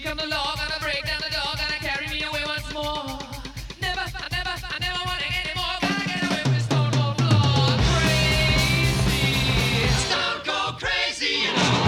come the law, gonna break down the door, gonna carry me away once more. Never, I never want it anymore. Gotta get away from this stone cold floor. Crazy, stone cold crazy, you know.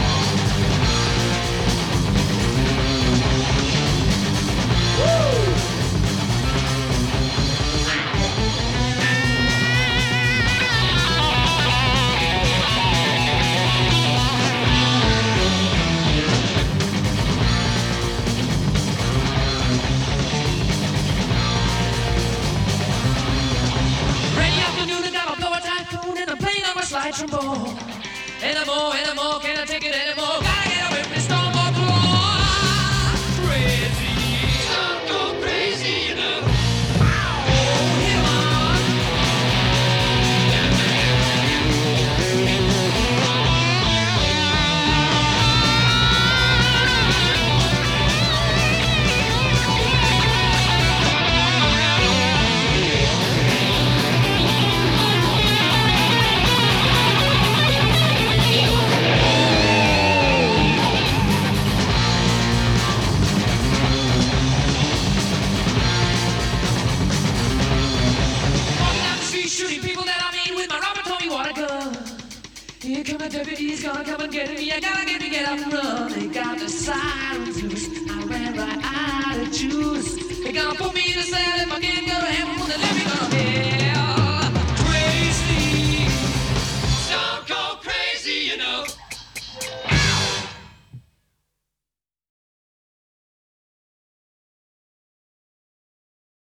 Slide trombone. Anymore, can't I take it anymore? Gotta get away from this stone cold floor. Crazy, stone cold crazy, you know. Oh, here on. Here come the deputies, gonna come and get me. I gotta get up and run. They got the sirens loose. I ran right out of juice. They gonna put me in a cell.